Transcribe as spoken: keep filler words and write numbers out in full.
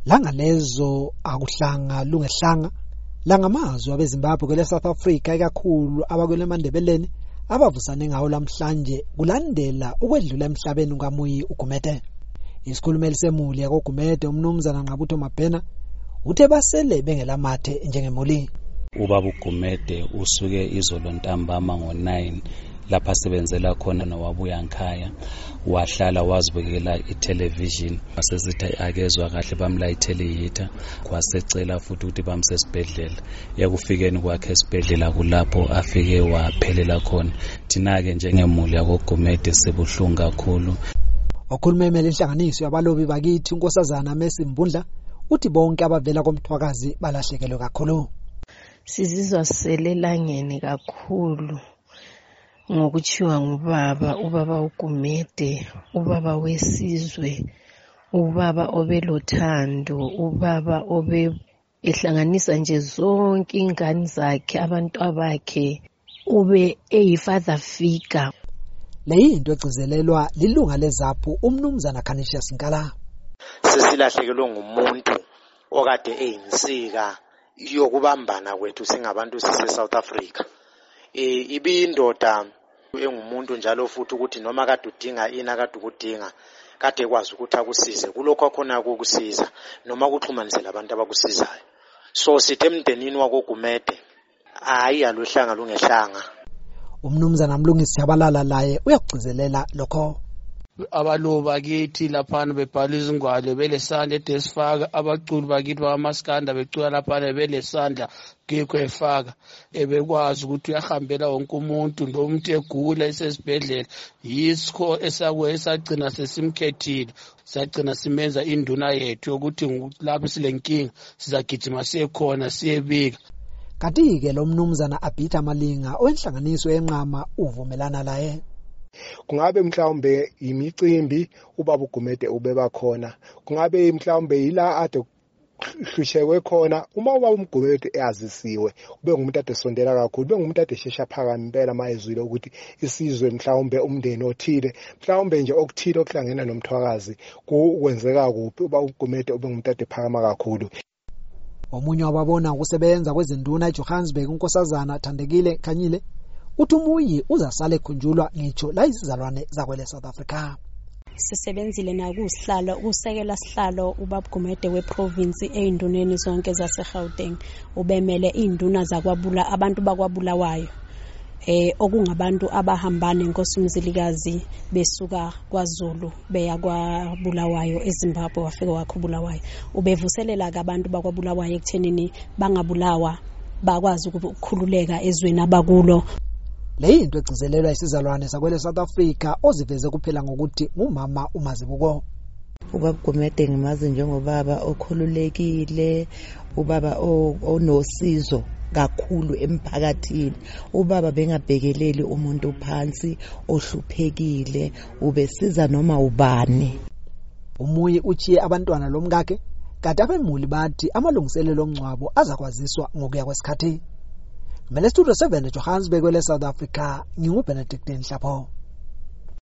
langa lezo akuhlanga lungehlanga langamazwi abeZimbabwe kwele South Africa ikakhulu abakwele Mandebeleni abavusane ngawo lamhlanje kulandela ukwedlula emhlabeni kaMuyi uGumede. Isikhulumeli semuli yakoGumede umnumzana Nqabutho Mabhena uthe basele bengelamathe njengemuli. Ubaba uGumede usuke izolo ntambama ngo nine lapha sebenzela khona nowabuya nkhaya wahlala wazibukela itelevision asesithi akezwe kahle bamlayithele yitha kwasecela futhi ukuthi bamsesibhedlela yakufikeni kwakhe esibhedlela kulapho afike waphelela khona. Thina ke njengemuli yakoGumede sebuhlungu kakhulu. Okhulumemele inhlanganiso yabalobi bakithi unkosazana Messi Mbundla uthi bonke abavela komthwakazi balahlekelwe kakhulu. Sizizwa selelangeni kakhulu ngokuchiwa ngubaba, ubaba uGumede, ubaba wesizwe, ubaba obelothando, ubaba obe ehlanganisa nje zonke ingane zakhe, abantu abakhe, ube eyifather figure. Leyinto egcizelelwa lilunga lezaphu umnumzana Canisius Nkala. Sesilahlekelwe ngumuntu okade eyinsika yokubambana kwethu singabantu sise South Africa. E ibindoda engumuntu njalo futhi ukuthi noma kade udinga ina kade ukudinga kade kwazi ukuthi akusize kulokho khona ukukusiza noma ukuxhumanisela abantu abakusizayo. So sithe emndenini wakoGumede hayi aluhlanga lungehlanga. Umnumzana Mlungisi Yabalala laye uyakugcizelela lokho. Abalobi bakithi laphana bebhala izingwalo belesandla edesifaka, abaculi bakithi bamaskanda becula laphana belesandla kikho efaka, ebekwazi ukuthi uyahambela wonke umuntu nomuntu egula esesibhedlela. Yisikho esakwe esagcina sesimkhethile, sagcina simenza induna yethu ukuthi lapho silenkinga sizagijima siyekhona siyebika. Kanti ke lo mnumzana Abhitha Malinga owenhlanganiso yenqama uvumelana laye. Kungabe mhlawumbe imicimbi ubaba uGumede ubeba khona, kungabe mhlawumbe ila ade hlushewe khona, uma ubaba uGumede eyazisiwe ube ngumuntu ade sondela kakhulu, ube ngumuntu ade shesha phakami impela mayezwile ukuthi isizwe mhlawumbe umndeni othile mhlawumbe nje okuthile okuhlangena nomthwakazi kuwenzeka kuphi, ubaba uGumede ube ngumuntu ade phakama kakhulu. Omunye wababona ukusebenza kwezinduna eJohannesburg unkosazana Thandekile Khanyile uthi uMuyi uzasala ekhunjulwa ngitsho la izizalwane zakwele South Africa. Sisebenzile na kusihlalo ukusekela sihlalo ubaba uGumede weprovince einduneni zonke zaseGauteng ubemele induna zakwabula abantu bakwabulawayo eh okungabantu abahambane nkosumzilikazi besuka kwaZulu beya kwaBulawayo eZimbabwe wafika wakhubulawayo ubevuselela kabantu bakwabulawayo ekuthenini bangabulawa bakwazi ukukhululeka ezweni abakulo. Leyinto egcizelelwa isizalwane sakwele South Africa oziveze kuphela ngokuthi umama uMazibuko. Ubaba uGumede ngimazi njengobaba okhululekile, ubaba onosizo kakhulu emphakathini, ubaba bengabhekeleli umuntu phansi ohluphekile, ubesiza noma ubani. Umuyi uchiye abantwana lomkakhe kanti abemuli bathi amalungiselelo omncwabo azakwaziswa ngokuya kwesikhathi. Mele Studio seven eJohannesburg kwele South Africa, nginguBenedict Nhlapho.